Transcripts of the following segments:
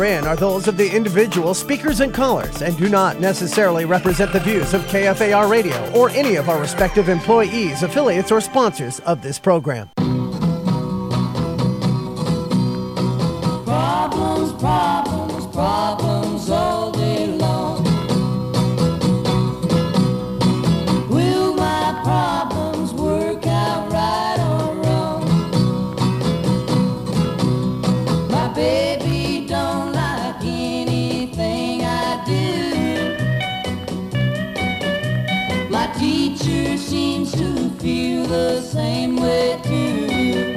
herein are those of the individual speakers and callers and do not necessarily represent the views of KFAR Radio or any of our respective employees, affiliates, or sponsors of this program. Problems, problems, problems all day long. Will my problems work out right or wrong? My baby don't like anything I do. My teacher seems to feel the same way too.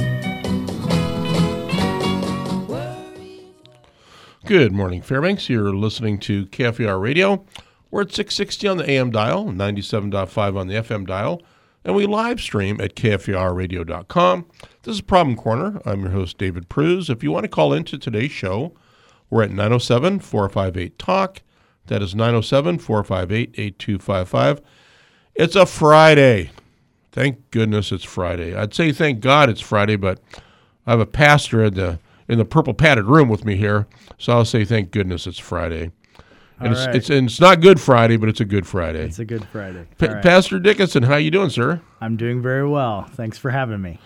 Good morning, Fairbanks. You're listening to KFAR Radio. We're at 660 on the AM dial, 97.5 on the FM dial, and we live stream at KFARradio.com. This is Problem Corner. I'm your host, David Pruz. If you want to call into today's show, we're at 907-458-TALK. That is 907-458-8255. It's a Friday. Thank goodness it's Friday. I'd say thank God it's Friday, but I have a pastor in the purple padded room with me here, so I'll say thank goodness it's Friday. And it's not Good Friday, but it's a Good Friday. It's a Good Friday. Right. Pastor Dickinson, how you doing, sir? I'm doing very well. Thanks for having me.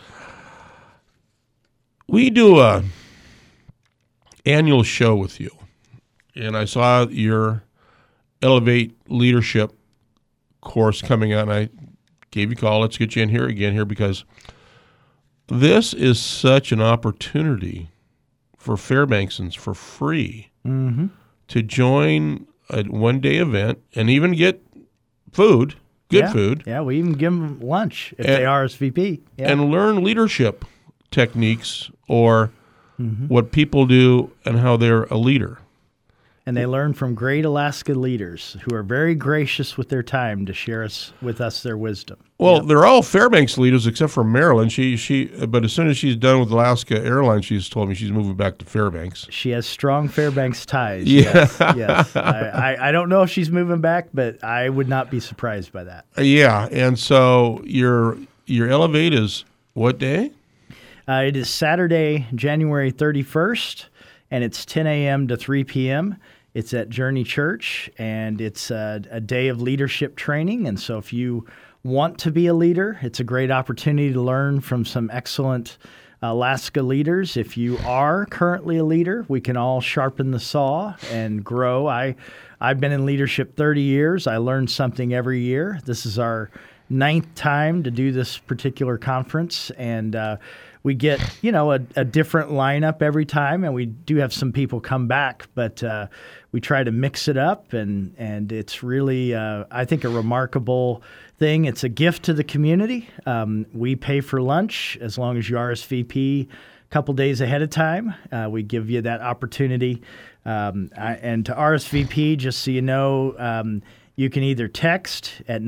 We do a annual show with you, and I saw your Elevate Leadership course coming out, and I gave you a call. Let's get you in here again here because this is such an opportunity for Fairbanksans for free to join a one-day event and even get food, good food. Yeah, we even give them lunch if they RSVP. Yeah. And learn leadership techniques or what people do and how they're a leader. And they learn from great Alaska leaders who are very gracious with their time to share with us their wisdom. Well, they're all Fairbanks leaders except for Marilyn. But as soon as she's done with Alaska Airlines, she's told me she's moving back to Fairbanks. She has strong Fairbanks ties. Yeah. Yes. I don't know if she's moving back, but I would not be surprised by that. Yeah, and so your Elevate is what day? It is Saturday, January 31st. And it's 10 a.m. to 3 p.m. It's at Journey Church, and it's a day of leadership training. And so if you want to be a leader, it's a great opportunity to learn from some excellent Alaska leaders. If you are currently a leader, we can all sharpen the saw and grow. I've been in leadership 30 years. I learn something every year. This is our 9th time to do this particular conference, and we get, a different lineup every time, and we do have some people come back, but we try to mix it up, and it's really, I think, a remarkable thing. It's a gift to the community. We pay for lunch as long as you RSVP a couple days ahead of time. We give you that opportunity. And to RSVP, just so you know, you can either text at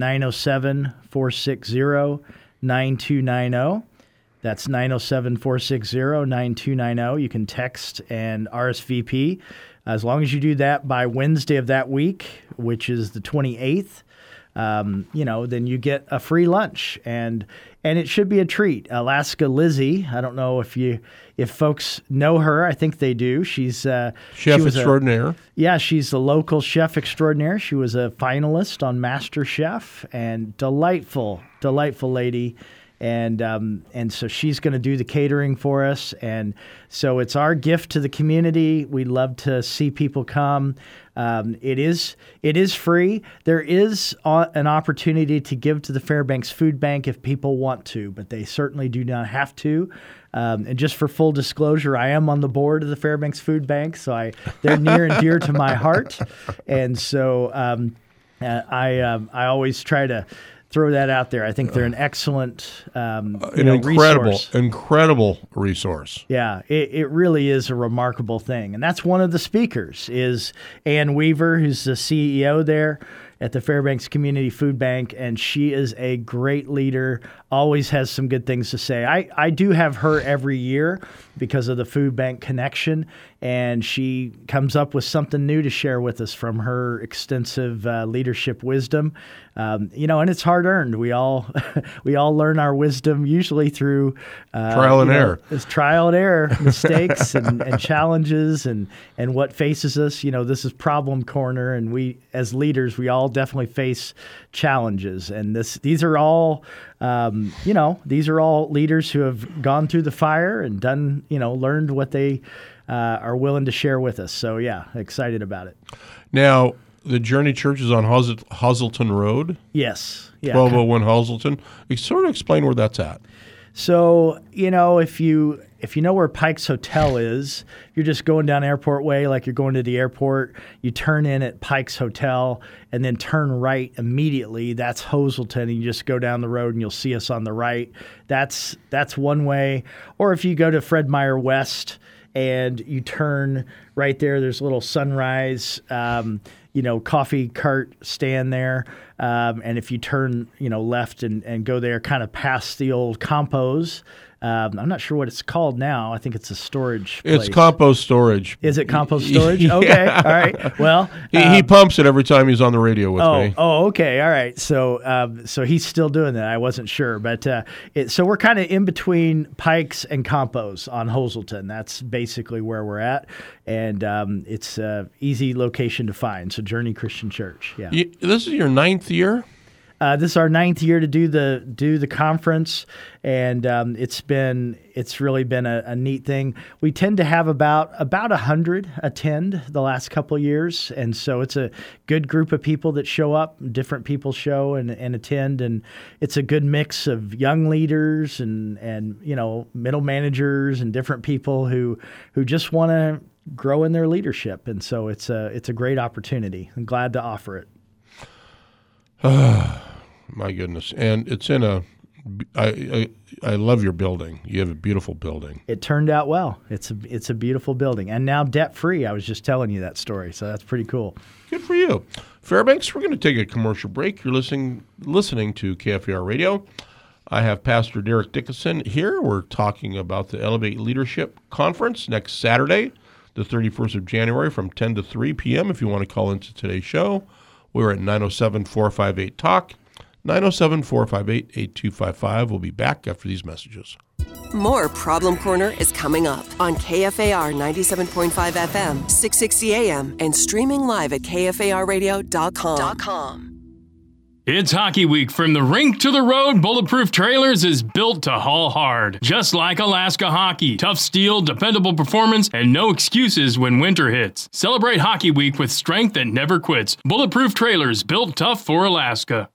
907-460-9290. That's 907-460-9290. You can text and RSVP. As long as you do that by Wednesday of that week, which is the 28th, then you get a free lunch. And it should be a treat. Alaska Lizzie, I don't know if folks know her. I think they do. She's chef extraordinaire. She's the local chef extraordinaire. She was a finalist on Master Chef, and delightful lady. And so she's going to do the catering for us. And so it's our gift to the community. We'd love to see people come. It is free. There is an opportunity to give to the Fairbanks Food Bank if people want to, but they certainly do not have to. And just for full disclosure, I am on the board of the Fairbanks Food Bank, so they're near and dear to my heart. And so I always try to throw that out there. I think they're an excellent incredible resource. Yeah, it really is a remarkable thing. And that's one of the speakers is Ann Weaver, who's the CEO there at the Fairbanks Community Food Bank, and she is a great leader, always has some good things to say. I do have her every year because of the food bank connection, and she comes up with something new to share with us from her extensive leadership wisdom. And it's hard earned. We all we all learn our wisdom usually through trial and error. It's trial and error, mistakes and challenges and what faces us. This is Problem Corner, and we as leaders, we all definitely face challenges. And these are all these are all leaders who have gone through the fire and done, learned what they are willing to share with us. So yeah, excited about it. Now, the Journey Church is on Hazelton Road. Yes. Yeah. 1201 Hazelton. Sort of explain where that's at. So, if you know where Pike's Hotel is, you're just going down Airport Way like you're going to the airport. You turn in at Pike's Hotel and then turn right immediately. That's Hazelton, and you just go down the road and you'll see us on the right. That's one way. Or if you go to Fred Meyer West and you turn right there, there's a little Sunrise coffee cart stand there. And if you turn, left and go there kind of past the old Compos, I'm not sure what it's called now. I think it's a storage place. It's compost storage. Is it compost storage? Yeah. Okay. All right. Well, he pumps it every time he's on the radio with me. Oh, okay. All right. So he's still doing that. I wasn't sure, but so we're kind of in between Pikes and Compos on Hazelton. That's basically where we're at, and it's an easy location to find. So Journey Christian Church. Yeah. This is your 9th year. This is our 9th year to do the conference, and it's really been a neat thing. We tend to have about 100 attend the last couple of years, and so it's a good group of people that show up. Different people show and attend, and it's a good mix of young leaders and middle managers and different people who just want to grow in their leadership, and so it's a great opportunity. I'm glad to offer it. My goodness. And it's I love your building. You have a beautiful building. It turned out well. It's a beautiful building. And now debt-free. I was just telling you that story, so that's pretty cool. Good for you. Fairbanks, we're going to take a commercial break. You're listening to KFAR Radio. I have Pastor Derek Dickinson here. We're talking about the Elevate Leadership Conference next Saturday, the 31st of January from 10 to 3 p.m. If you want to call into today's show, we're at 907-458-TALK. 907-458-8255. We'll be back after these messages. More Problem Corner is coming up on KFAR 97.5 FM, 660 AM, and streaming live at KFARradio.com. It's Hockey Week. From the rink to the road, Bulletproof Trailers is built to haul hard. Just like Alaska Hockey. Tough steel, dependable performance, and no excuses when winter hits. Celebrate Hockey Week with strength that never quits. Bulletproof Trailers, built tough for Alaska.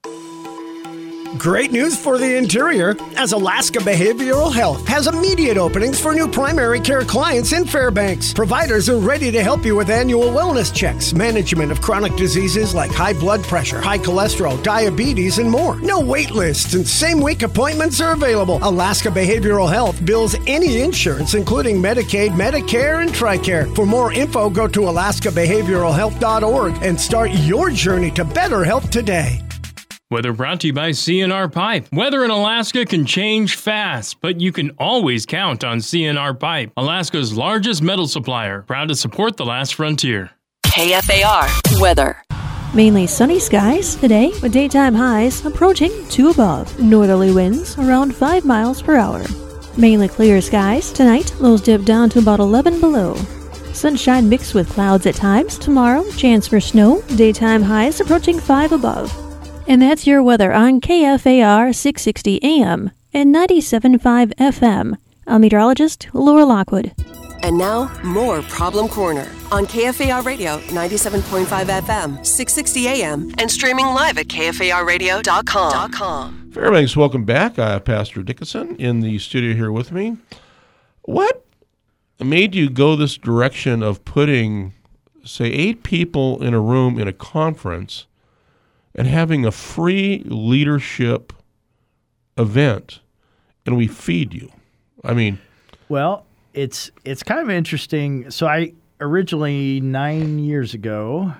Great news for the interior, as Alaska Behavioral Health has immediate openings for new primary care clients in Fairbanks. Providers are ready to help you with annual wellness checks, management of chronic diseases like high blood pressure, high cholesterol, diabetes, and more. No wait lists and same-week appointments are available. Alaska Behavioral Health bills any insurance, including Medicaid, Medicare, and TRICARE. For more info, go to alaskabehavioralhealth.org and start your journey to better health today. Weather brought to you by CNR Pipe. Weather in Alaska can change fast, but you can always count on CNR Pipe, Alaska's largest metal supplier, proud to support the last frontier. KFAR weather. Mainly sunny skies today with daytime highs approaching 2 above. Northerly winds around 5 miles per hour. Mainly clear skies tonight, lows dip down to about 11 below. Sunshine mixed with clouds at times. Tomorrow, chance for snow, daytime highs approaching 5 above. And that's your weather on KFAR 660 AM and 97.5 FM. I'm meteorologist Laura Lockwood. And now, more Problem Corner on KFAR Radio 97.5 FM, 660 AM, and streaming live at KFARradio.com. Fairbanks, welcome back. I have Pastor Dickinson in the studio here with me. What made you go this direction of putting, say, 8 people in a room in a conference and having a free leadership event, and we feed you? I mean, well, it's kind of interesting. So I originally 9 years ago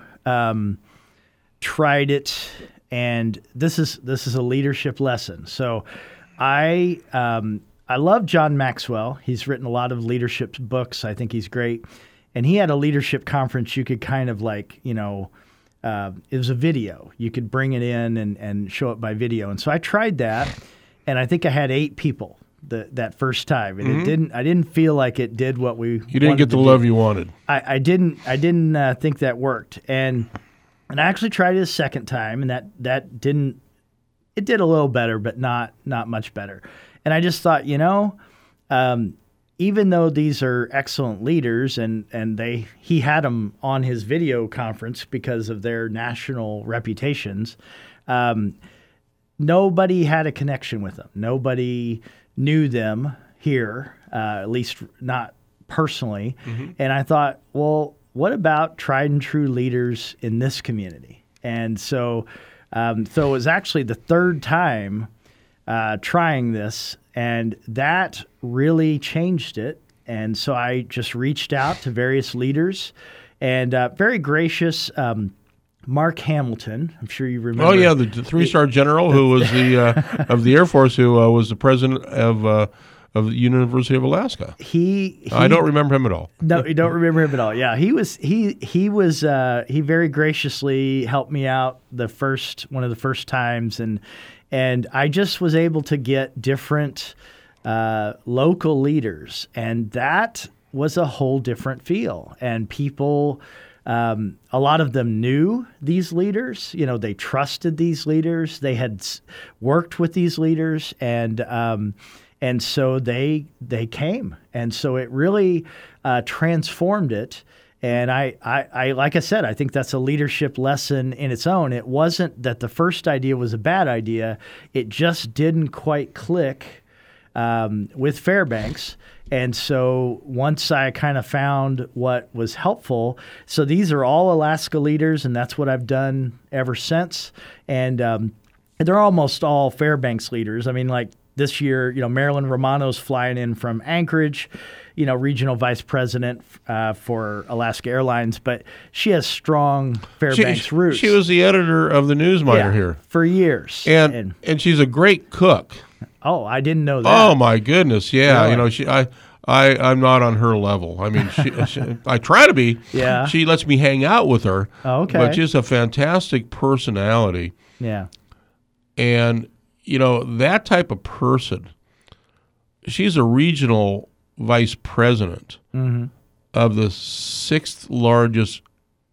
tried it, and this is a leadership lesson. So I love John Maxwell. He's written a lot of leadership books. I think he's great. And he had a leadership conference you could kind of like, it was a video. You could bring it in and show it by video. And so I tried that, and I think I had 8 people that first time. And I didn't feel like it did what we You didn't get the love you wanted. I didn't think that worked. And I actually tried it a second time, and that didn't. It did a little better, but not much better. And I just thought, even though these are excellent leaders, and he had them on his video conference because of their national reputations, nobody had a connection with them. Nobody knew them here, at least not personally. And I thought, well, what about tried and true leaders in this community? And so it was actually the third time trying this, and that really changed it. And so I just reached out to various leaders, and very gracious Mark Hamilton. I'm sure you remember. Oh yeah, the 3-star general who was the of the Air Force, who was the president of the University of Alaska. I don't remember him at all. No, you don't remember him at all. Yeah, he very graciously helped me out one of the first times, and I just was able to get different local leaders, and that was a whole different feel. And people, a lot of them knew these leaders. They trusted these leaders. They had worked with these leaders, and so they came, and so it really transformed it. And I like I said, I think that's a leadership lesson in its own. It wasn't that the first idea was a bad idea; it just didn't quite click with Fairbanks. And so once I kind of found what was helpful, so these are all Alaska leaders, and that's what I've done ever since. And they're almost all Fairbanks leaders. I mean, like this year, Marilyn Romano's flying in from Anchorage, regional vice president for Alaska Airlines, but she has strong Fairbanks roots. She was the editor of the Newsminer here for years, and she's a great cook. Oh, I didn't know that. Oh my goodness, yeah. Really? I'm not on her level. I mean, I try to be. Yeah. She lets me hang out with her. Oh, okay. But she's a fantastic personality. Yeah. And that type of person. She's a regional vice president of the 6th largest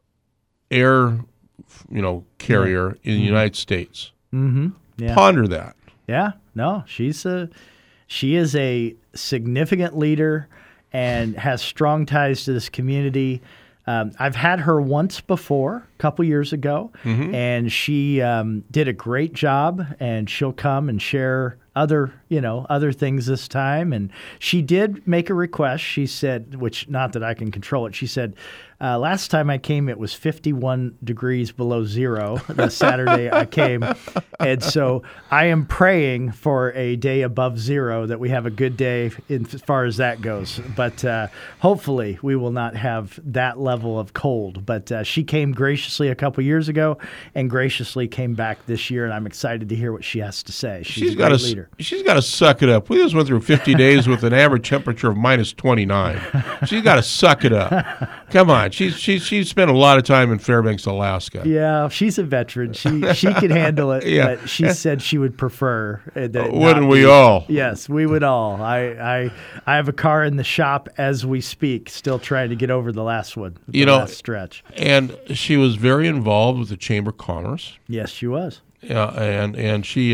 air, carrier in the United States. Yeah. Ponder that. Yeah. No, she is a significant leader and has strong ties to this community. I've had her once before, a couple years ago, and she did a great job, and she'll come and share other things this time. And she did make a request. She said, which not that I can control it, she said, last time I came, it was 51 degrees below zero the Saturday I came. And so I am praying for a day above zero, that we have a good day as far as that goes. But hopefully we will not have that level of cold. But she came graciously a couple years ago and graciously came back this year, and I'm excited to hear what she has to say. She's a great leader. She's got to suck it up. We just went through 50 days with an average temperature of minus 29. She's got to suck it up. Come on. She spent a lot of time in Fairbanks, Alaska. Yeah, she's a veteran. She can handle it. Yeah. But she said she would prefer that. Wouldn't we all? Yes, we would all. I have a car in the shop as we speak, still trying to get over the last one, last stretch. And she was very involved with the Chamber of Commerce. Yes, she was. And she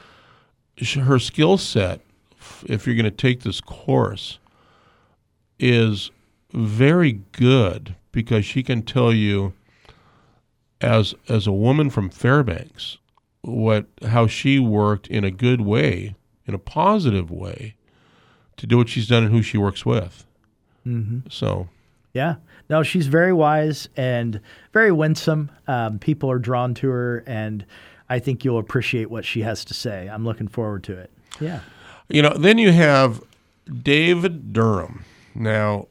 her skill set, if you're going to take this course, is very good, because she can tell you, as a woman from Fairbanks, how she worked in a good way, in a positive way, to do what she's done and who she works with. So, yeah, no, she's very wise and very winsome. People are drawn to her, and I think you'll appreciate what she has to say. I'm looking forward to it. Yeah. Then you have David Durham. Now,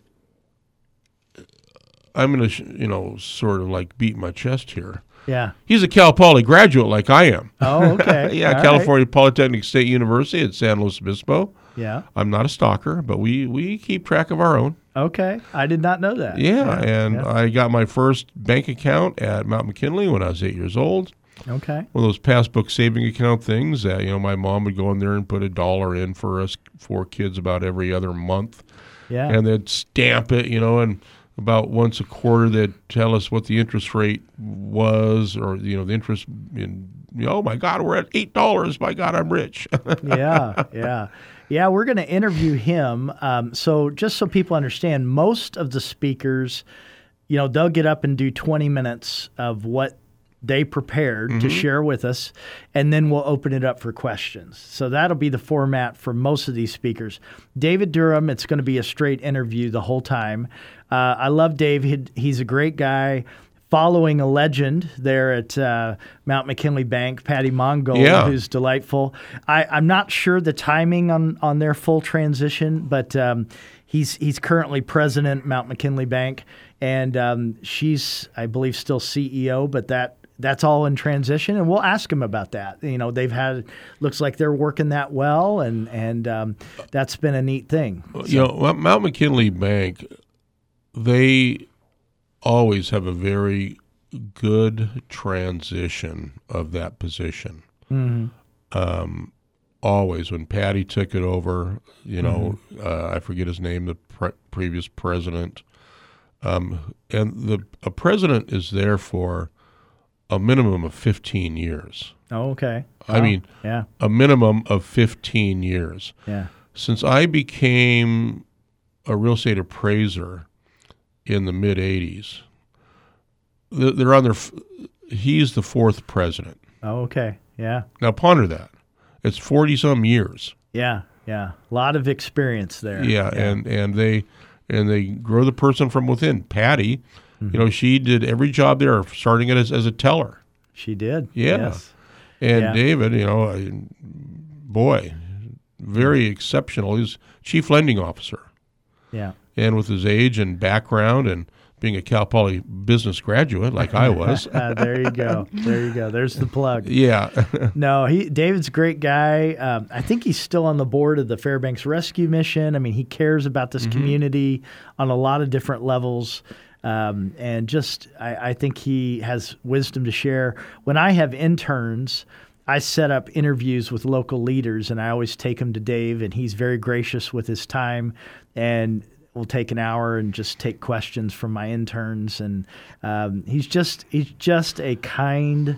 I'm going to, sort of like beat my chest here. Yeah. He's a Cal Poly graduate like I am. Oh, okay. Yeah, All California Polytechnic State University at San Luis Obispo. Yeah. I'm not a stalker, but we keep track of our own. Okay. I did not know that. Yeah. I got my first bank account at Mount McKinley when I was 8 years old. Okay. One of those passbook saving account things that, my mom would go in there and put $1 in for us 4 kids about every other month. Yeah. And they'd stamp it, and about once a quarter they'd tell us what the interest rate was, or, the interest in, oh my God, we're at $8. My God, I'm rich. Yeah, we're going to interview him. So just so people understand, most of the speakers, they'll get up and do 20 minutes of what they prepared to share with us, and then we'll open it up for questions. So that'll be the format for most of these speakers. David Durham, it's going to be a straight interview the whole time. I love Dave. He's a great guy. Following a legend there at Mount McKinley Bank, Patty Mongold, who's delightful. I'm not sure the timing on their full transition, but he's currently president at Mount McKinley Bank, and she's, I believe, still CEO, but that's all in transition, and we'll ask him about that. Looks like they're working that well, and that's been a neat thing. Mount McKinley Bank, they always have a very good transition of that position. Mm-hmm. Always. When Patty took it over, I forget his name, the previous president, and a president is there for a minimum of 15 years. Oh, okay. I mean, a minimum of 15 years. Yeah. Since I became a real estate appraiser in the mid-'80s, they're on he's the 4th president. Oh, okay. Yeah. Now ponder that. It's 40-some years. Yeah. A lot of experience there. Yeah. And they grow the person from within. Patty, she did every job there, starting it as a teller. She did. Yeah. Yes. And David, very exceptional. He's chief lending officer. Yeah. And with his age and background and being a Cal Poly business graduate like I was. There you go. There's the plug. Yeah. No, David's a great guy. I think he's still on the board of the Fairbanks Rescue Mission. I mean, he cares about this community on a lot of different levels. And just, I think he has wisdom to share. When I have interns, I set up interviews with local leaders, and I always take them to Dave, and he's very gracious with his time, and we'll take an hour and just take questions from my interns. And he's just a kind,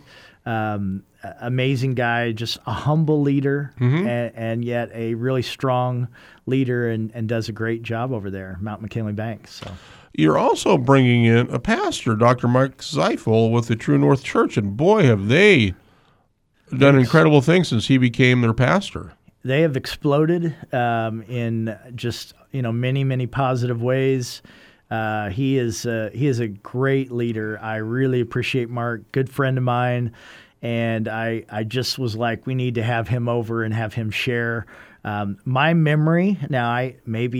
amazing guy, just a humble leader, and yet a really strong leader, and does a great job over there, Mount McKinley Bank. So. You're also bringing in a pastor, Dr. Mike Zeifel, with the True North Church, and boy, have they done incredible things since he became their pastor. They have exploded in just many, many positive ways. He is a great leader. I really appreciate Mark, good friend of mine, and I just was like, we need to have him over and have him share. My memory now,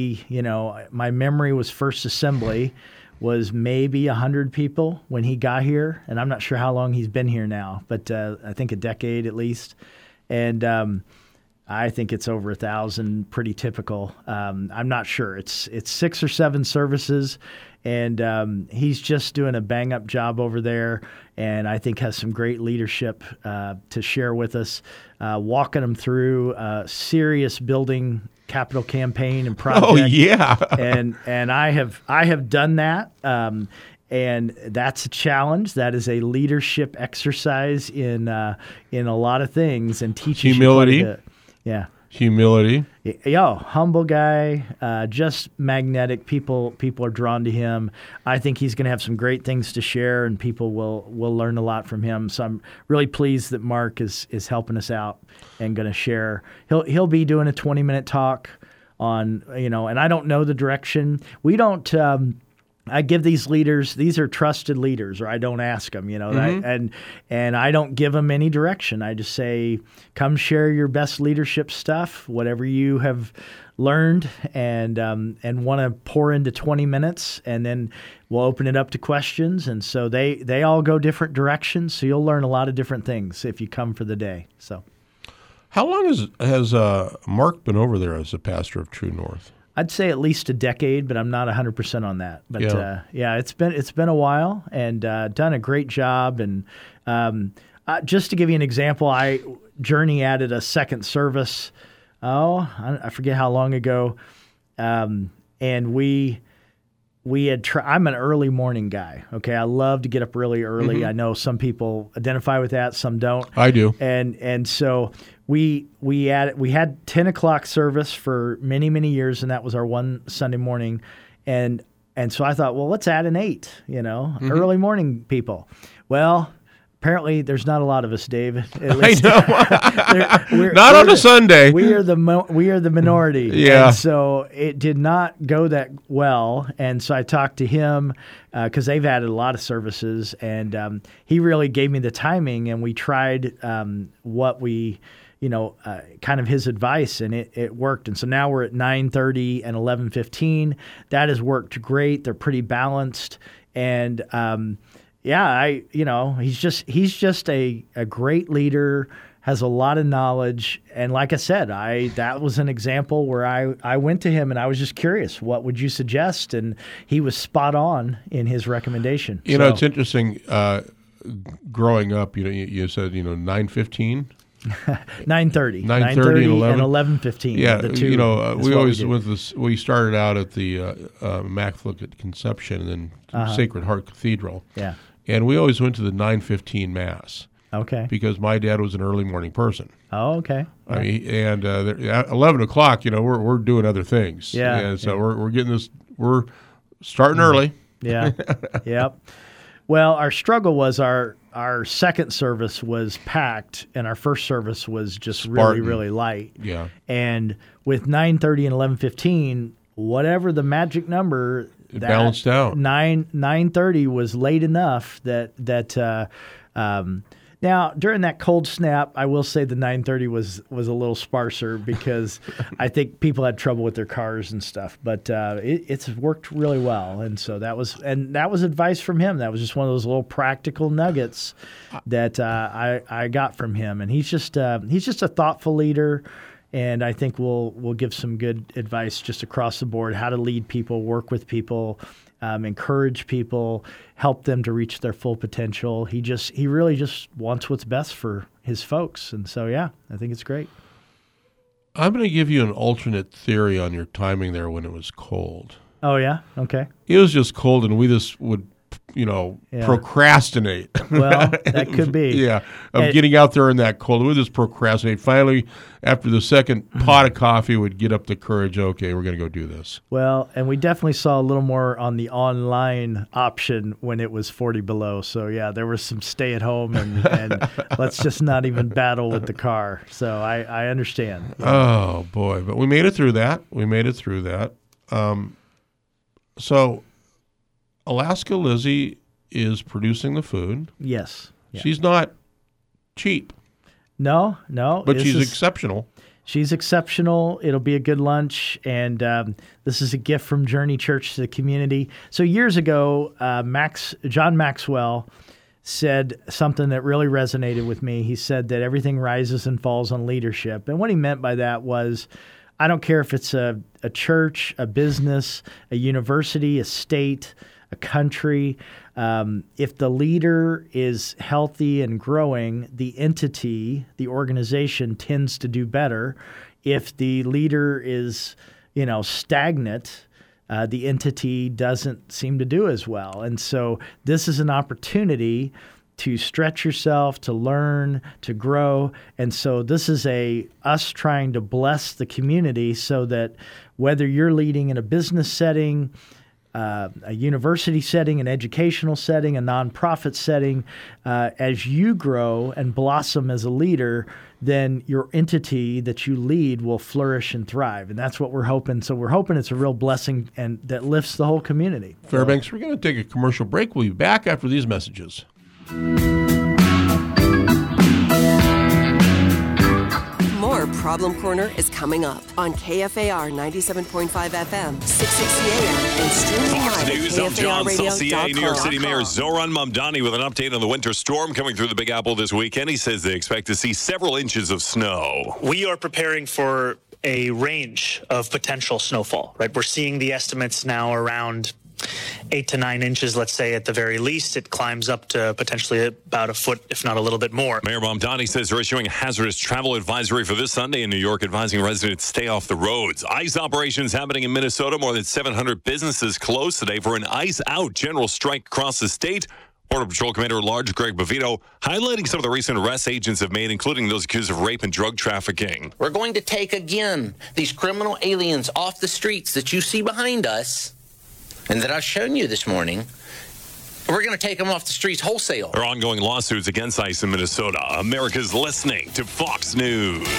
my memory was First Assembly was maybe 100 people when he got here, and I'm not sure how long he's been here now, but I think a decade at least, and I think it's over 1,000, pretty typical. I'm not sure. It's 6 or 7 services, and he's just doing a bang-up job over there, and I think has some great leadership to share with us, walking them through a serious building capital campaign and project. Oh, yeah. and I have done that. And that's a challenge. That is a leadership exercise in a lot of things, and teaching humility. Yeah. Humility. Humble guy, just magnetic. People are drawn to him. I think he's going to have some great things to share, and people will learn a lot from him. So I'm really pleased that Mark is helping us out and going to share. He'll be doing a 20-minute talk on, and I don't know the direction. We don't. I give these leaders; these are trusted leaders, or I don't ask them, and I don't give them any direction. I just say, "Come share your best leadership stuff, whatever you have learned, and want to pour into 20 minutes, and then we'll open it up to questions." And so they all go different directions, so you'll learn a lot of different things if you come for the day. So, how long has Mark been over there as a pastor of True North? I'd say at least a decade, but I'm not 100% on that. But Yeah. it's been a while, and done a great job. And just to give you an example, Journey added a second service. I forget how long ago, and we had. I'm an early morning guy. Okay, I love to get up really early. I know some people identify with that, some don't. I do. And so we had 10 o'clock service for many, many years, and that was our one Sunday morning. And so I thought, well, let's add an 8, early morning people. Well, apparently there's not a lot of us, Dave. I know. Not on a Sunday. We are the minority. Yeah. And so it did not go that well. And so I talked to him because they've added a lot of services, and he really gave me the timing, and we tried what we kind of his advice, and it worked. And so now we're at 9:30 and 11:15. That has worked great. They're pretty balanced. And he's just a great leader, has a lot of knowledge. And like I said, that was an example where I went to him and I was just curious, what would you suggest? And he was spot on in his recommendation. It's interesting. Growing up, you said 9:15. 9:30 and 11:15. Yeah, the two, we started out at the Immaculate Conception and then Sacred Heart Cathedral. Yeah, and we always went to the 9:15 Mass. Okay. Because my dad was an early morning person. Oh, okay. I mean, and at 11 o'clock, we're doing other things. Yeah. And so we're getting this. We're starting early. Yeah. Yep. Well, our struggle was our second service was packed, and our first service was just Spartan. really light. Yeah. And with 9:30 and 11:15, whatever the magic number, it balanced out. 9:30 was late enough that now during that cold snap, I will say the 9:30 was a little sparser because I think people had trouble with their cars and stuff. But it's worked really well, and so that was advice from him. That was just one of those little practical nuggets that I got from him. And he's just a thoughtful leader. And I think we'll give some good advice just across the board, how to lead people, work with people, encourage people, help them to reach their full potential. He really just wants what's best for his folks. And so, yeah, I think it's great. I'm going to give you an alternate theory on your timing there when it was cold. Oh, yeah? Okay. It was just cold, and we just would procrastinate. Well, that could be. Yeah, getting out there in that cold. We just procrastinate. Finally, after the second pot of coffee, would get up the courage. Okay, we're going to go do this. Well, and we definitely saw a little more on the online option when it was 40 below. So, yeah, there was some stay at home and let's just not even battle with the car. So I understand. Oh, boy. But we made it through that. So Alaska Lizzie is producing the food. Yes. Yeah. She's not cheap. No. But she's exceptional. She's exceptional. It'll be a good lunch. And this is a gift from Journey Church to the community. So years ago, John Maxwell said something that really resonated with me. He said that everything rises and falls on leadership. And what he meant by that was, I don't care if it's a church, a business, a university, a state, a country. If the leader is healthy and growing, the entity, the organization tends to do better. If the leader is, stagnant, the entity doesn't seem to do as well. And so this is an opportunity to stretch yourself, to learn, to grow. And so this is us trying to bless the community so that whether you're leading in a business setting, a university setting, an educational setting, a nonprofit setting, as you grow and blossom as a leader, then your entity that you lead will flourish and thrive. And that's what we're hoping. So we're hoping it's a real blessing and that lifts the whole community. Fairbanks, we're going to take a commercial break. We'll be back after these messages. More Problem Corner is coming up on KFAR 97.5 FM, 660 AM, and streaming live at News, I'm John KFARradio.com. Saucier. New York City Mayor Zoran Mamdani with an update on the winter storm coming through the Big Apple this weekend. He says they expect to see several inches of snow. We are preparing for a range of potential snowfall, right? We're seeing the estimates now around 8 to 9 inches, let's say, at the very least. It climbs up to potentially about a foot, if not a little bit more. Mayor Mamdani says they're issuing a hazardous travel advisory for this Sunday in New York, advising residents stay off the roads. ICE operations happening in Minnesota. More than 700 businesses closed today for an ICE-out general strike across the state. Border Patrol Commander-at-Large Greg Bovino highlighting some of the recent arrests agents have made, including those accused of rape and drug trafficking. We're going to take, again, these criminal aliens off the streets that you see behind us and that I've shown you this morning. We're going to take them off the streets wholesale. There are ongoing lawsuits against ICE in Minnesota. America's listening to Fox News.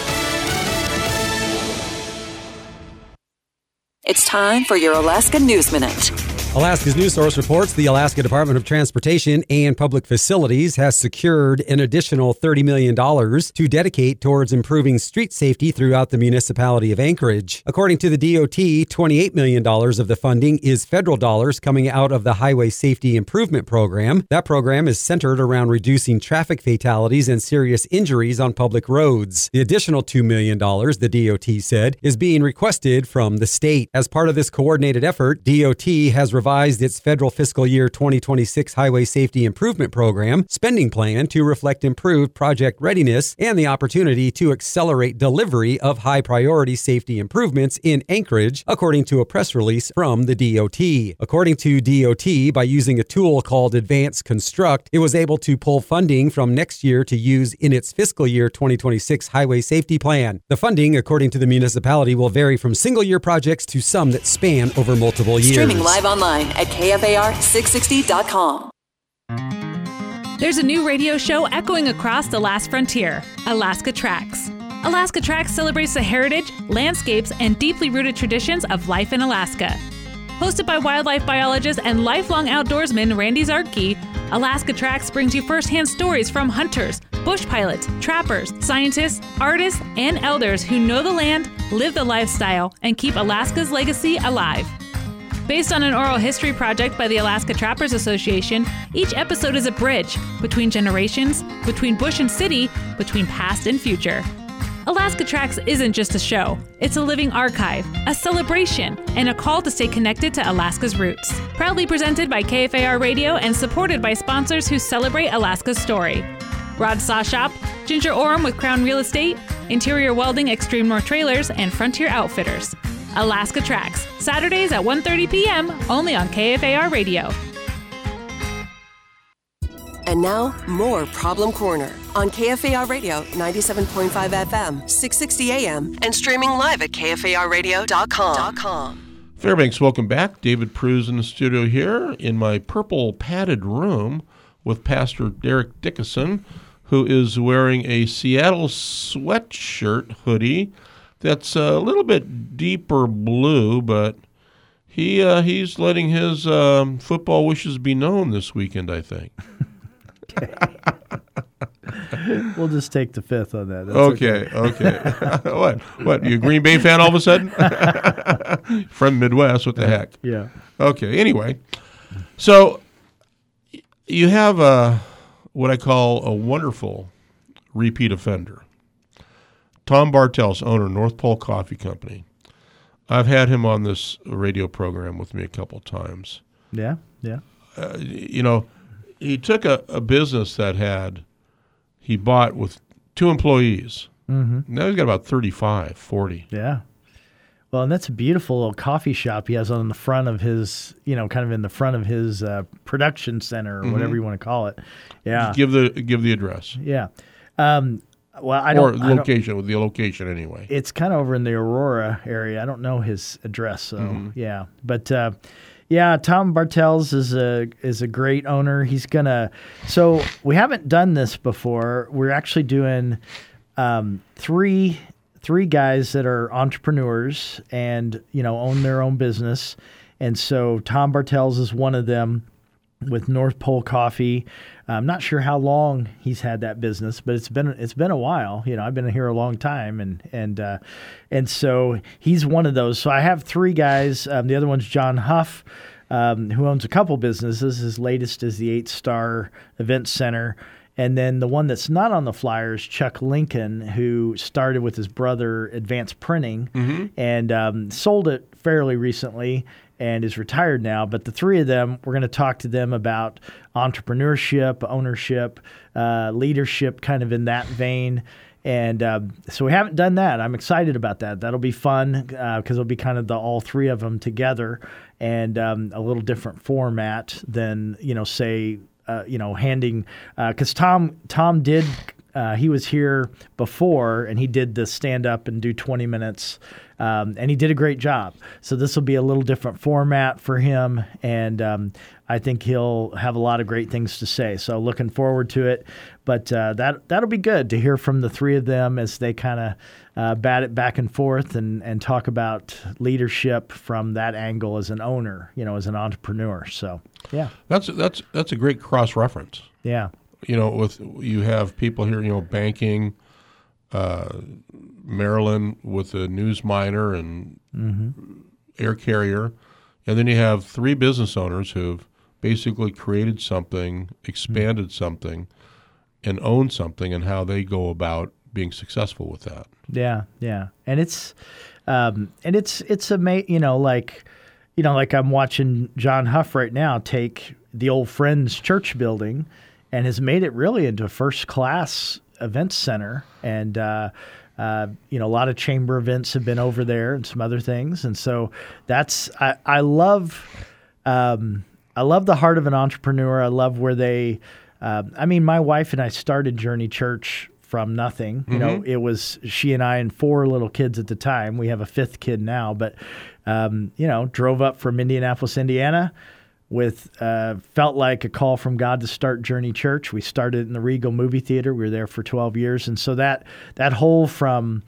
It's time for your Alaska News Minute. Alaska's news source reports the Alaska Department of Transportation and Public Facilities has secured an additional $30 million to dedicate towards improving street safety throughout the municipality of Anchorage. According to the DOT, $28 million of the funding is federal dollars coming out of the Highway Safety Improvement Program. That program is centered around reducing traffic fatalities and serious injuries on public roads. The additional $2 million, the DOT said, is being requested from the state. As part of this coordinated effort, DOT has revised its federal fiscal year 2026 Highway Safety Improvement Program spending plan to reflect improved project readiness and the opportunity to accelerate delivery of high-priority safety improvements in Anchorage, according to a press release from the DOT. According to DOT, by using a tool called Advanced Construct, it was able to pull funding from next year to use in its fiscal year 2026 Highway Safety Plan. The funding, according to the municipality, will vary from single-year projects to some that span over multiple years. Streaming live online at KFAR660.com. There's a new radio show echoing across the last frontier, Alaska Tracks. Alaska Tracks celebrates the heritage, landscapes, and deeply rooted traditions of life in Alaska. Hosted by wildlife biologist and lifelong outdoorsman Randy Zartke, Alaska Tracks brings you firsthand stories from hunters, bush pilots, trappers, scientists, artists, and elders who know the land, live the lifestyle, and keep Alaska's legacy alive. Based on an oral history project by the Alaska Trappers Association, each episode is a bridge between generations, between bush and city, between past and future. Alaska Tracks isn't just a show. It's a living archive, a celebration, and a call to stay connected to Alaska's roots. Proudly presented by KFAR Radio and supported by sponsors who celebrate Alaska's story. Rod Saw Shop, Ginger Orem with Crown Real Estate, Interior Welding Extreme North Trailers, and Frontier Outfitters. Alaska Tracks, Saturdays at 1:30 p.m., only on KFAR Radio. And now, more Problem Corner on KFAR Radio 97.5 FM, 660 AM, and streaming live at KFARradio.com. Fairbanks, welcome back. David Pruse in the studio here in my purple padded room with Pastor Derek Dickinson, who is wearing a Seattle sweatshirt hoodie that's a little bit deeper blue, but he's letting his football wishes be known this weekend, I think. We'll just take the fifth on that. That's okay. What? You a Green Bay fan all of a sudden? From Midwest, what the heck? Yeah. Okay, anyway. So you have what I call a wonderful repeat offender. Tom Bartels, owner, North Pole Coffee Company. I've had him on this radio program with me a couple times. Yeah. He took a business that he bought with 2 employees. Mm-hmm. Now he's got about 35, 40. Yeah. Well, and that's a beautiful little coffee shop he has on the front of his, kind of in the front of his production center or whatever you want to call it. Yeah. Give the address. Yeah. Well, the location anyway. It's kind of over in the Aurora area. I don't know his address, so yeah. But Tom Bartels is a great owner. He's so we haven't done this before. We're actually doing three guys that are entrepreneurs and own their own business, and so Tom Bartels is one of them with North Pole Coffee. I'm not sure how long he's had that business, but it's been a while. I've been here a long time, and so he's one of those. So I have 3 guys. The other one's John Huff, who owns a couple businesses. His latest is the 8 Star Event Center, And then the one that's not on the flyer is Chuck Lincoln, who started with his brother Advanced Printing and sold it fairly recently and is retired now. But the three of them, we're going to talk to them about entrepreneurship, ownership, leadership, kind of in that vein. And so we haven't done that. I'm excited about that. That'll be fun because it'll be kind of all three of them together and a little different format than, say, handing because Tom did he was here before and he did the stand up and do 20 minutes and he did a great job. So this will be a little different format for him, and I think he'll have a lot of great things to say. So looking forward to it. But that'll be good to hear from the three of them as they kind of bat it back and forth and talk about leadership from that angle as an owner, as an entrepreneur. So yeah, that's a great cross reference. Yeah, you have people here, banking, Maryland with a news miner and air carrier, and then you have three business owners who've basically created something, expanded something, and owned something, and how they go about being successful with that. Yeah, and it's amazing. Like I'm watching John Huff right now take the old Friends Church building, and has made it really into a first-class events center, and a lot of chamber events have been over there and some other things, and so I love the heart of an entrepreneur. I love where they. My wife and I started Journey Church from nothing. It was she and I and four little kids at the time. We have a fifth kid now, but drove up from Indianapolis, Indiana, with felt like a call from God to start Journey Church. We started in the Regal Movie Theater. We were there for 12 years, and so that whole from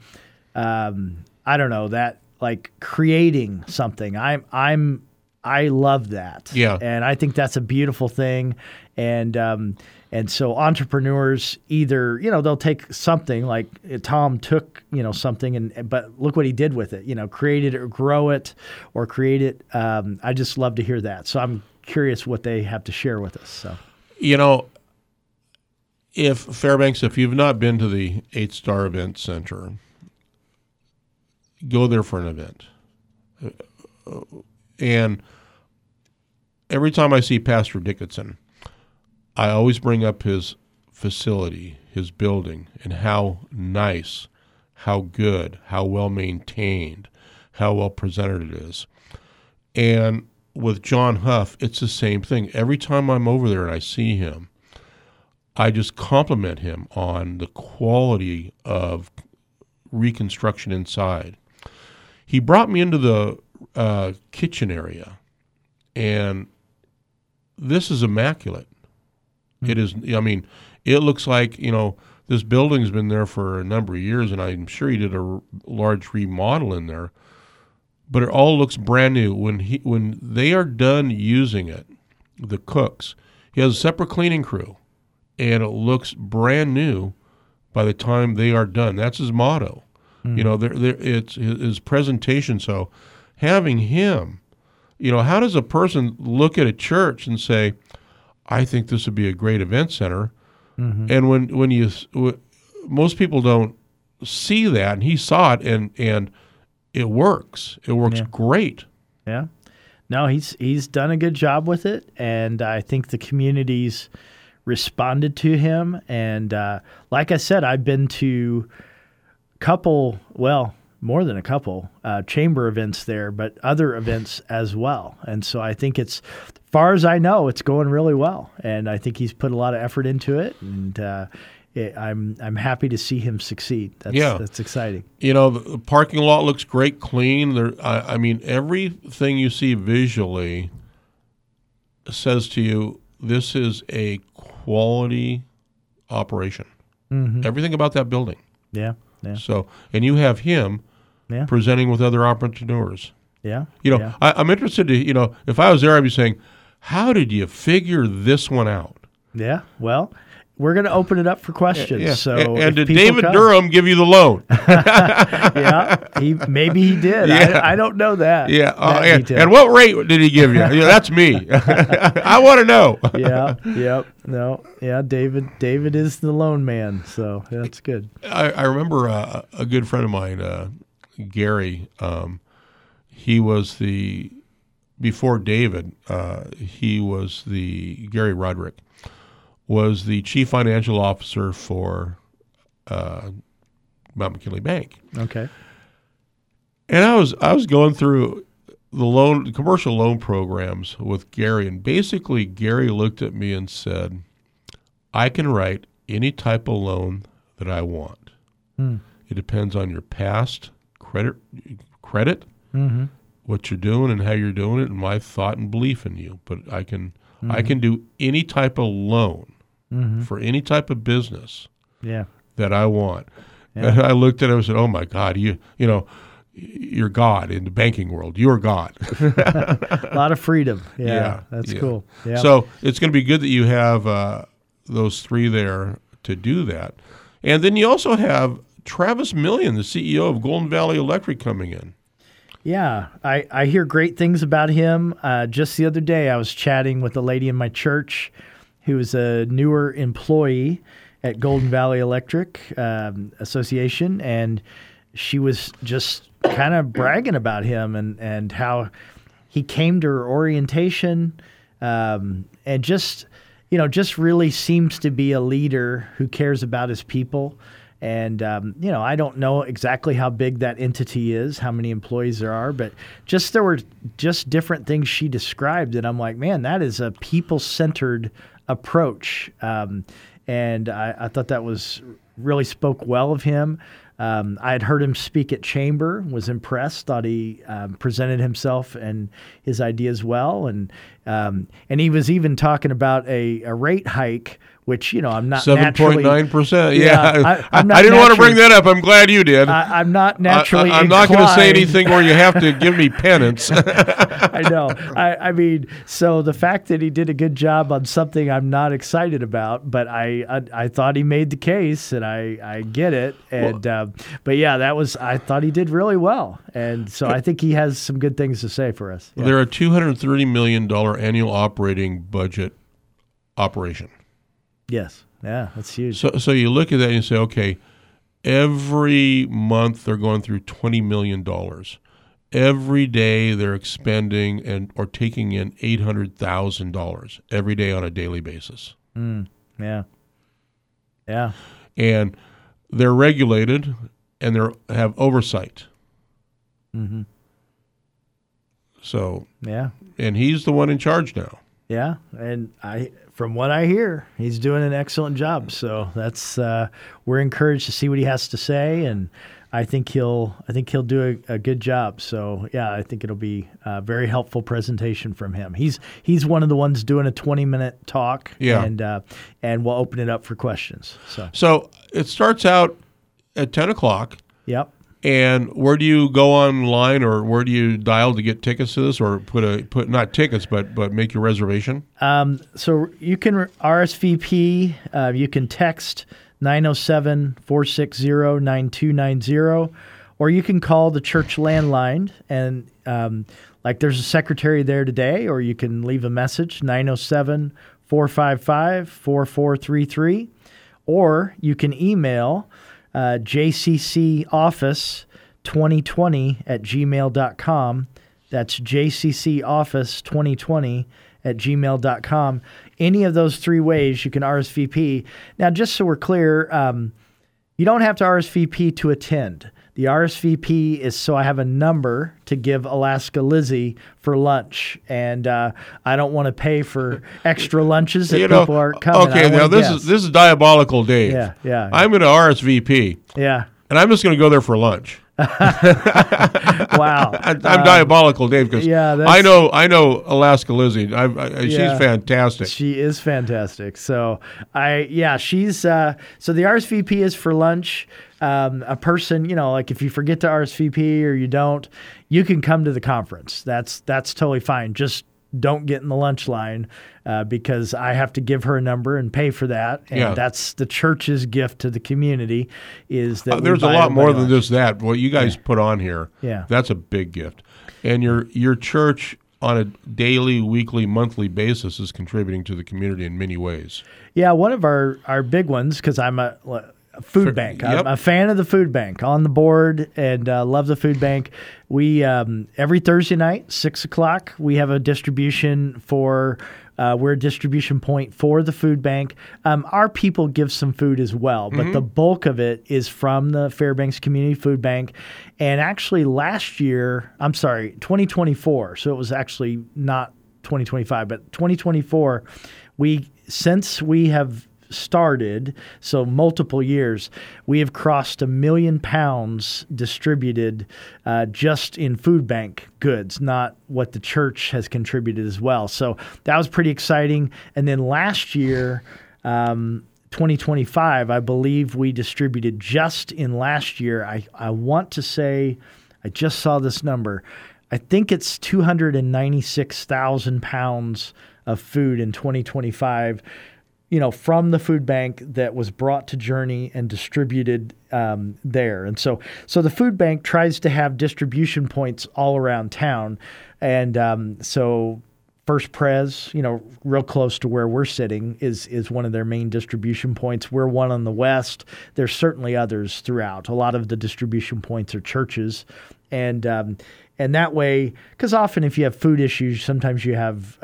that like creating something. I love that. Yeah, and I think that's a beautiful thing. And so entrepreneurs either they'll take something like Tom took something but look what he did with it. Create it or grow it or create it. I just love to hear that. So I'm curious what they have to share with us. So if Fairbanks, if you've not been to the 8-Star Event Center, go there for an event. And every time I see Pastor Dickinson, I always bring up his facility, his building, and how nice, how good, how well maintained, how well presented it is. And with John Huff, it's the same thing. Every time I'm over there and I see him, I just compliment him on the quality of reconstruction inside. He brought me into the kitchen area, and this is immaculate. It is. It looks like this building's been there for a number of years, and I'm sure he did a large remodel in there. But it all looks brand new when they are done using it. The cooks, he has a separate cleaning crew, and it looks brand new by the time they are done. That's his motto. It's his presentation. So having him, how does a person look at a church and say, I think this would be a great event center? And when most people don't see that, and he saw it, and it works. It works great. Yeah. No, he's done a good job with it, and I think the community's responded to him. And like I said, I've been to more than a couple chamber events there, but other events as well. And so I think as far as I know, it's going really well. And I think he's put a lot of effort into it. And I'm happy to see him succeed. That's exciting. The parking lot looks great, clean. Everything you see visually says to you, this is a quality operation. Everything about that building. Yeah. So, and you have him presenting with other entrepreneurs. Yeah. I'm interested to, if I was there, I'd be saying, how did you figure this one out? Yeah. Well, we're gonna open it up for questions. Yeah. So and if did people David come- Durham give you the loan? maybe he did. Yeah. I don't know that. Yeah. detail. And what rate did he give you? Yeah, that's me. I want to know. David is the loan man, so that's good. I remember a good friend of mine, Gary. He was before David. He was Gary Roderick was the chief financial officer for Mount McKinley Bank. Okay. And I was going through the commercial loan programs with Gary, and basically Gary looked at me and said, I can write any type of loan that I want. It depends on your past credit, what you're doing and how you're doing it, and my thought and belief in you. But I can do any type of loan for any type of business that I want. Yeah. And I looked at him and said, oh my God, you know, you're God in the banking world. You're God. A lot of freedom. That's cool. Yeah. So it's going to be good that you have those three there to do that. And then you also have Travis Millian, the CEO of Golden Valley Electric, coming in. Yeah, I hear great things about him. Just the other day, I was chatting with a lady in my church who is a newer employee at Golden Valley Electric Association, and she was just kind of bragging about him and how he came to her orientation and just really seems to be a leader who cares about his people. And, I don't know exactly how big that entity is, how many employees there are, but there were just different things she described. And I'm like, man, that is a people-centered approach. And I thought that really spoke well of him. I had heard him speak at Chamber, was impressed, thought he presented himself and his ideas well. And he was even talking about a rate hike, which, I'm not 7.9%. Yeah. I'm not I didn't want to bring that up. I'm glad you did. I'm not naturally I'm not going to say anything where you have to give me penance. I know. I mean, so the fact that he did a good job on something I'm not excited about, but I thought he made the case, and I get it. And but yeah, I thought he did really well, and so I think he has some good things to say for us. Yeah. They're a $230 million annual operating budget operation. Yes. Yeah, that's huge. So you look at that and you say, okay, every month they're going through $20 million. Every day they're expending or taking in $800,000 every day on a daily basis. Yeah. Yeah. And they're regulated and they have oversight. Mm-hmm. So, yeah. And he's the one in charge now. Yeah, and from what I hear, he's doing an excellent job. So that's we're encouraged to see what he has to say, and I think he'll do a good job. So yeah, I think it'll be a very helpful presentation from him. He's one of the ones doing a 20-minute talk. Yeah, and we'll open it up for questions. So it starts out at 10 o'clock. Yep. And where do you go online, or where do you dial to get tickets to this, or put not tickets, but make your reservation? So you can RSVP. You can text 907-460-9290, or you can call the church landline, and there's a secretary there today, or you can leave a message 907-455-4433, or you can email jccoffice2020@gmail.com. That's jccoffice2020@gmail.com. Any of those three ways you can RSVP. Now, just so we're clear, you don't have to RSVP to attend. The RSVP is so I have a number to give Alaska Lizzie for lunch, and I don't want to pay for extra lunches that people aren't coming. Okay, now this is diabolical, Dave. Yeah. I'm going to RSVP. Yeah. And I'm just going to go there for lunch. Wow. I'm diabolical, Dave, because I know Alaska Lizzie. She's fantastic. She is fantastic. So she's so the RSVP is for lunch. A person, if you forget to RSVP or you don't, you can come to the conference. That's totally fine. Just don't get in the lunch line because I have to give her a number and pay for that. And that's the church's gift to the community is that there's a lot more than just that. What you guys put on here, that's a big gift. And your church on a daily, weekly, monthly basis is contributing to the community in many ways. Yeah, one of our big ones, because I'm a food bank. I'm a fan of the food bank, on the board, and love the food bank. We every Thursday night, 6 o'clock, we have a distribution for. We're a distribution point for the food bank. Our people give some food as well, but the bulk of it is from the Fairbanks Community Food Bank. And actually 2024, so it was actually not 2025, but 2024, since we have started, so multiple years, we have crossed 1 million pounds distributed just in food bank goods, not what the church has contributed as well. So that was pretty exciting. And then last year, 2025, I believe we distributed just in last year, I want to say, I just saw this number, I think it's 296,000 pounds of food in 2025, from the food bank that was brought to Journey and distributed there. And so the food bank tries to have distribution points all around town. And so First Pres, real close to where we're sitting, is one of their main distribution points. We're one on the west. There's certainly others throughout. A lot of the distribution points are churches. And that way, because often if you have food issues, sometimes you have,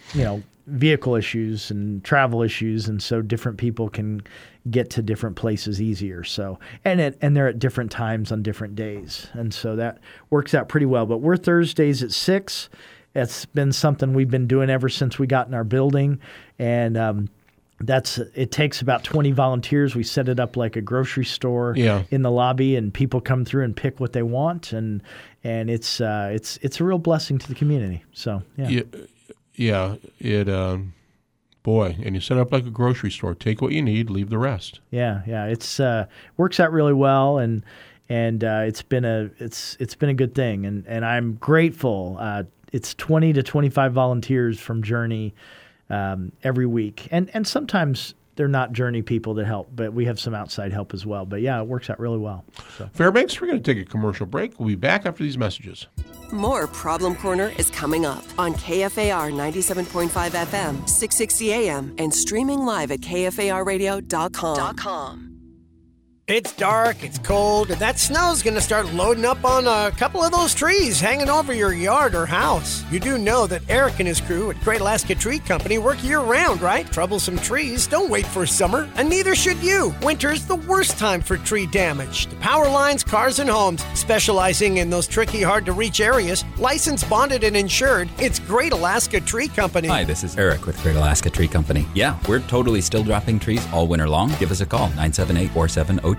vehicle issues and travel issues, and so different people can get to different places easier. So and they're at different times on different days, and so that works out pretty well. But we're Thursdays at 6. It's been something we've been doing ever since we got in our building, and it takes about 20 volunteers. We set it up like a grocery store in the lobby, and people come through and pick what they want, and it's a real blessing to the community. So Yeah, and you set up like a grocery store. Take what you need, leave the rest. Yeah, it's works out really well, and it's been a good thing, and I'm grateful. It's 20 to 25 volunteers from Journey every week, and sometimes they're not Journey people that help, but we have some outside help as well. But yeah, it works out really well. So. Fairbanks, we're going to take a commercial break. We'll be back after these messages. More Problem Corner is coming up on KFAR 97.5 FM, 660 AM, and streaming live at KFARradio.com. It's dark, it's cold, and that snow's going to start loading up on a couple of those trees hanging over your yard or house. You do know that Eric and his crew at Great Alaska Tree Company work year-round, right? Troublesome trees don't wait for summer, and neither should you. Winter's the worst time for tree damage. The power lines, cars, and homes, specializing in those tricky, hard-to-reach areas, licensed, bonded, and insured, it's Great Alaska Tree Company. Hi, this is Eric with Great Alaska Tree Company. Yeah, we're totally still dropping trees all winter long. Give us a call, 978-4702.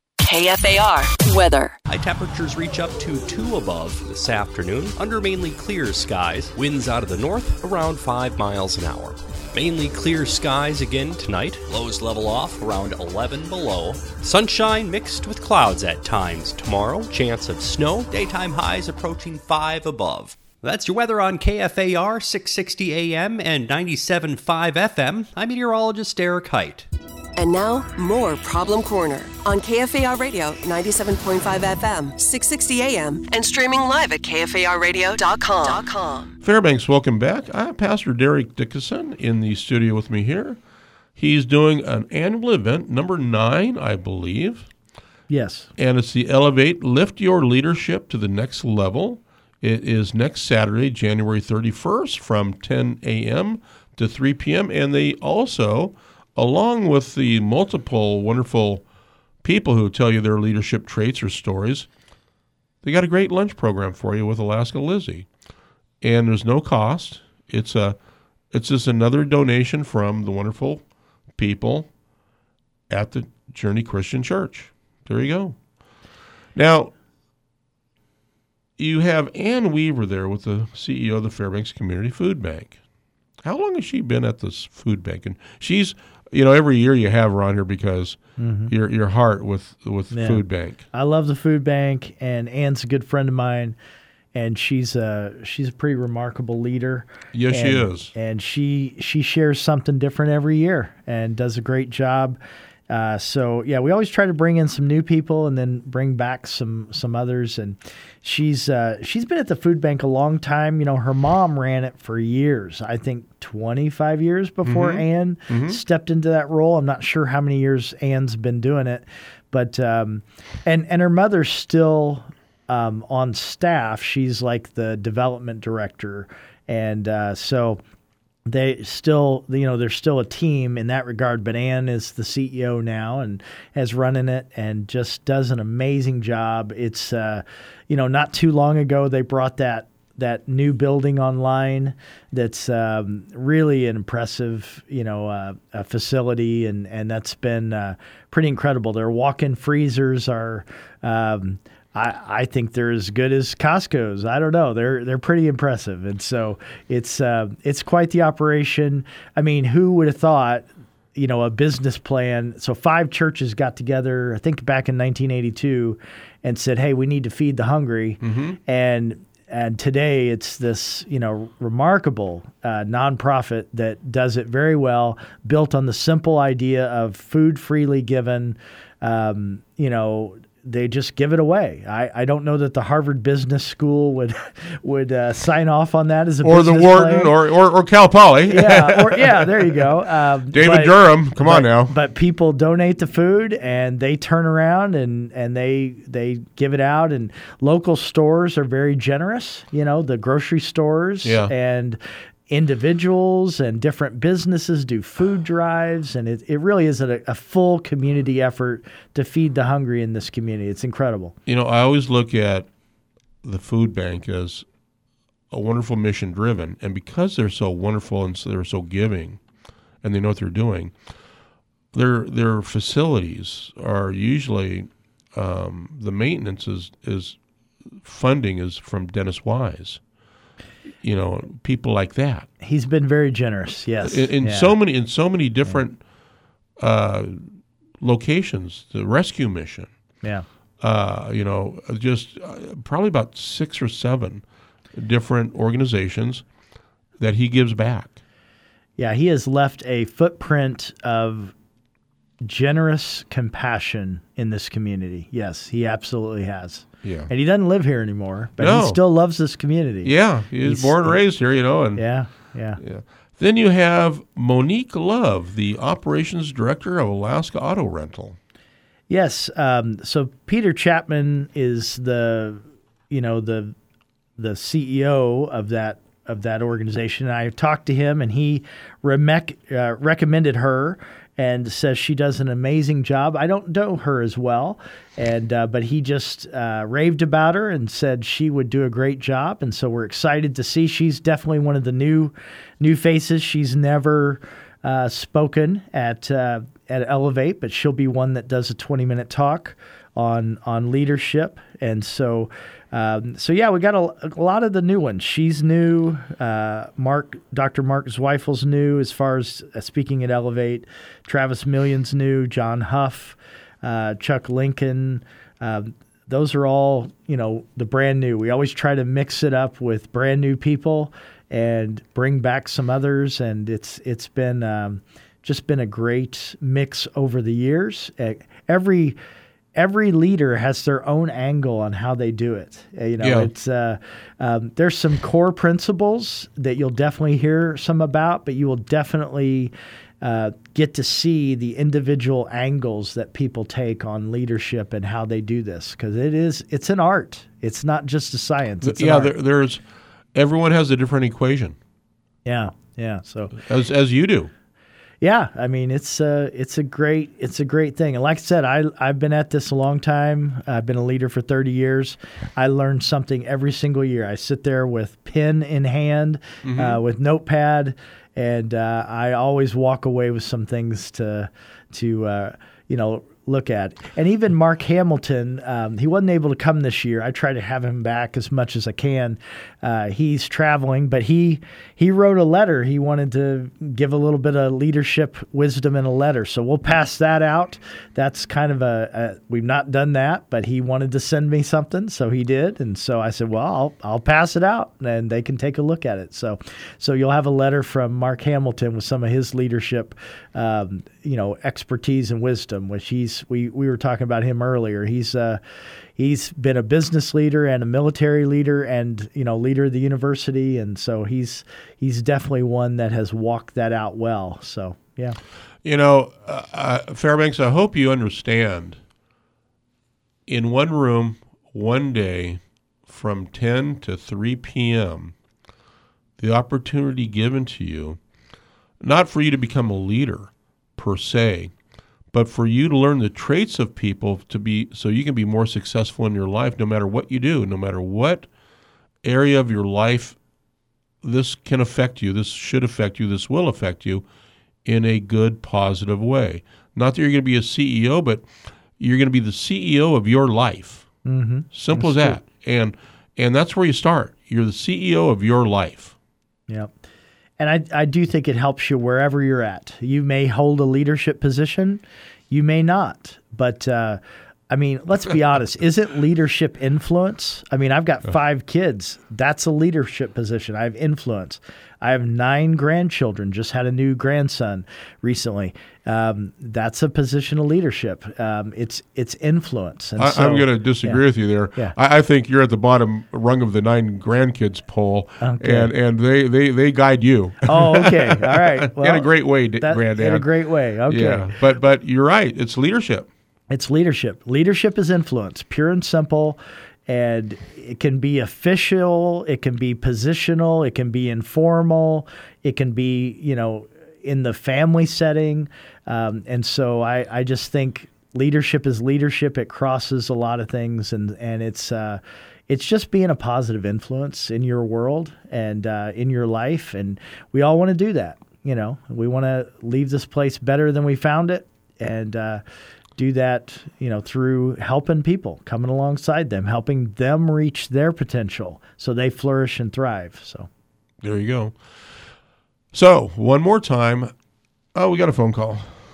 KFAR weather. High temperatures reach up to 2 above this afternoon under mainly clear skies. Winds out of the north around 5 miles an hour. Mainly clear skies again tonight. Lows level off around 11 below. Sunshine mixed with clouds at times tomorrow. Chance of snow. Daytime highs approaching 5 above. That's your weather on KFAR 660 AM and 97.5 FM. I'm meteorologist Eric Height. And now, more Problem Corner on KFAR Radio 97.5 FM, 660 AM, and streaming live at KFARradio.com. Fairbanks, welcome back. I have Pastor Derek Dickinson in the studio with me here. He's doing an annual event, number 9, I believe. Yes. And it's the Elevate, Lift Your Leadership to the Next Level. It is next Saturday, January 31st from 10 a.m. to 3 p.m. And they also, along with the multiple wonderful people who tell you their leadership traits or stories, they got a great lunch program for you with Alaska Lizzie. And there's no cost. It's just another donation from the wonderful people at the Journey Christian Church. There you go. Now, you have Ann Weaver there with the CEO of the Fairbanks Community Food Bank. How long has she been at this food bank? And she's, every year you have her on here because your heart with the food bank. I love the food bank, and Ann's a good friend of mine. and she's a pretty remarkable leader. Yes, she is. And she shares something different every year and does a great job. So yeah, we always try to bring in some new people and then bring back some others. And she's been at the food bank a long time. Her mom ran it for years. I think 25 years before Ann stepped into that role. I'm not sure how many years Ann's been doing it, but and her mother's still on staff. She's like the development director, and so. They still, there's still a team in that regard, but Ann is the CEO now and has running it and just does an amazing job. It's, not too long ago they brought that new building online that's really an impressive, a facility, and that's been pretty incredible. Their walk-in freezers are I think they're as good as Costco's. I don't know. They're pretty impressive, and so it's quite the operation. I mean, who would have thought? A business plan. So 5 churches got together, I think back in 1982, and said, "Hey, we need to feed the hungry." And today it's this remarkable nonprofit that does it very well, built on the simple idea of food freely given. They just give it away. I don't know that the Harvard Business School would sign off on that as a or business the Wharton plan. or Cal Poly. There you go. David Durham, come on now. But people donate the food and they turn around and they give it out. And local stores are very generous. The grocery stores and individuals and different businesses do food drives, and it really is a full community effort to feed the hungry in this community. It's incredible. I always look at the food bank as a wonderful mission driven, and because they're so wonderful and they're so giving and they know what they're doing, their facilities are usually the maintenance is funding is from Dennis Wise. People like that. He's been very generous. Yes, in so many different locations. The rescue mission. Yeah. Just probably about 6 or 7 different organizations that he gives back. Yeah, he has left a footprint of generous compassion in this community. Yes, he absolutely has. Yeah. And he doesn't live here anymore, but he still loves this community. Yeah, he's born and raised here, and yeah. Then you have Monique Love, the operations director of Alaska Auto Rental. Yes. So Peter Chapman is the CEO of that organization. And I talked to him, and he recommended her. And says she does an amazing job. I don't know her as well, but he just raved about her and said she would do a great job. And so we're excited to see. She's definitely one of the new faces. She's never spoken at Elevate, but she'll be one that does a 20-minute talk on leadership. And so we got a lot of the new ones. She's new. Dr. Mark Zweifel's new as far as speaking at Elevate. Travis Million's new. John Huff, Chuck Lincoln. Those are all, the brand new. We always try to mix it up with brand new people and bring back some others. And it's been just been a great mix over the years. Every leader has their own angle on how they do it. It's there's some core principles that you'll definitely hear some about, but you will definitely get to see the individual angles that people take on leadership and how they do this, because it's an art. It's not just a science. It's an art. Everyone has a different equation. Yeah. So as you do. Yeah, I mean it's a great thing, and like I said, I've been at this a long time. I've been a leader for 30 years. I learn something every single year. I sit there with pen in hand, with notepad, and I always walk away with some things to look at. And even Mark Hamilton, he wasn't able to come this year. I try to have him back as much as I can. He's traveling, but he wrote a letter. He wanted to give a little bit of leadership wisdom in a letter. So we'll pass that out. That's kind of we've not done that, but he wanted to send me something, so he did. And so I said, well, I'll pass it out, and they can take a look at it. So you'll have a letter from Mark Hamilton with some of his leadership, expertise and wisdom, which we were talking about him earlier. He's been a business leader and a military leader and, leader of the university. And so he's definitely one that has walked that out well. So, yeah. Fairbanks, I hope you understand, in one room, one day, from 10 to 3 p.m., the opportunity given to you, not for you to become a leader per se, but for you to learn the traits of people so you can be more successful in your life no matter what you do, no matter what area of your life this can affect you, this should affect you, this will affect you in a good, positive way. Not that you're going to be a CEO, but you're going to be the CEO of your life. Mm-hmm. Simple as that. And that's where you start. You're the CEO of your life. Yep. And I do think it helps you wherever you're at. You may hold a leadership position, you may not. But, let's be honest. Isn't leadership influence? I've got 5 kids. That's a leadership position. I have influence. I have 9 grandchildren, just had a new grandson recently. That's a position of leadership. It's influence. And I'm going to disagree with you there. Yeah. I think you're at the bottom rung of the 9 grandkids poll, okay. and they guide you. Oh, okay. All right. Well, in a great way, Granddad. In a great way. Okay. Yeah. But you're right. It's leadership. It's leadership. Leadership is influence, pure and simple. And it can be official, it can be positional, it can be informal, it can be, in the family setting. And so I just think leadership is leadership. It crosses a lot of things, and it's just being a positive influence in your world and in your life. And we all want to do that. We want to leave this place better than we found it, and do that, through helping people, coming alongside them, helping them reach their potential so they flourish and thrive. So there you go. So one more time. Oh, we got a phone call.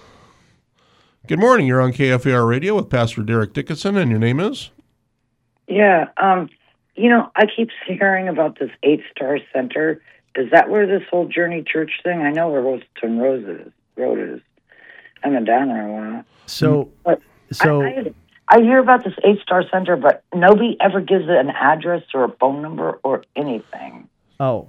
Good morning. You're on KFAR Radio with Pastor Derek Dickinson, and your name is? Yeah. I keep hearing about this 8-Star Center. Is that where this whole Journey Church thing? I know where Wilson Road is. I haven't been down there in a while. So I hear about this 8-Star Center, but nobody ever gives it an address or a phone number or anything. Oh,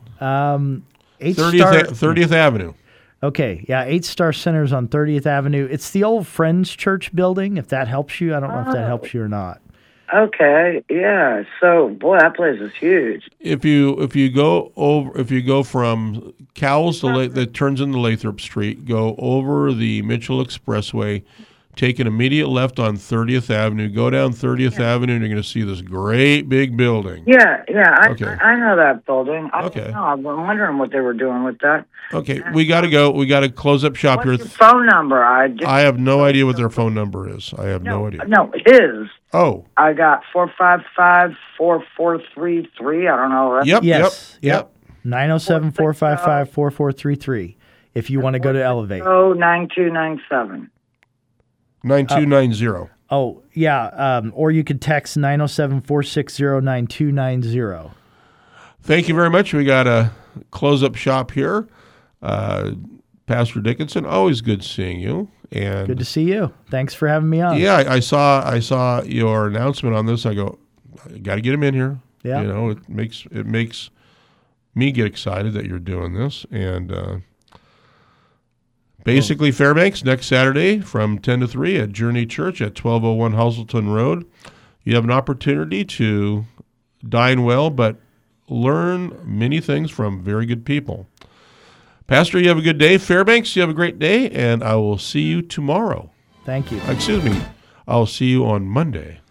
30th Avenue. Okay, yeah, 8-Star Center's on 30th Avenue. It's the old Friends Church building, if that helps you. I don't know if that helps you or not. Okay, yeah. So, boy, that place is huge. If you go from Cowles to that turns into Lathrop Street, go over the Mitchell Expressway, take an immediate left on 30th Avenue, go down 30th Avenue, and you're going to see this great big building. Yeah. Okay. I know that building. Okay. I'm wondering what they were doing with that. Okay, we got to go. We got to close up shop here. What's your phone number? I have no idea what their phone number is. I have no idea. No, his. Oh. I got 455-4433. I don't know. Yep. 907-455-4433 if you want to go to Elevate. 9297. 9290. Oh, yeah. Or you could text 907-460-9290. Thank you very much. We got to close up shop here. Pastor Dickinson, always good seeing you. And good to see you. Thanks for having me on. Yeah, I saw your announcement on this. I go, I got to get him in here. Yeah. It makes me get excited that you're doing this. And basically, Fairbanks, next Saturday from 10 to 3 at Journey Church at 1201 Hazelton Road. You have an opportunity to dine well, but learn many things from very good people. Pastor, you have a good day. Fairbanks, you have a great day, and I will see you tomorrow. Thank you. Excuse me. I'll see you on Monday.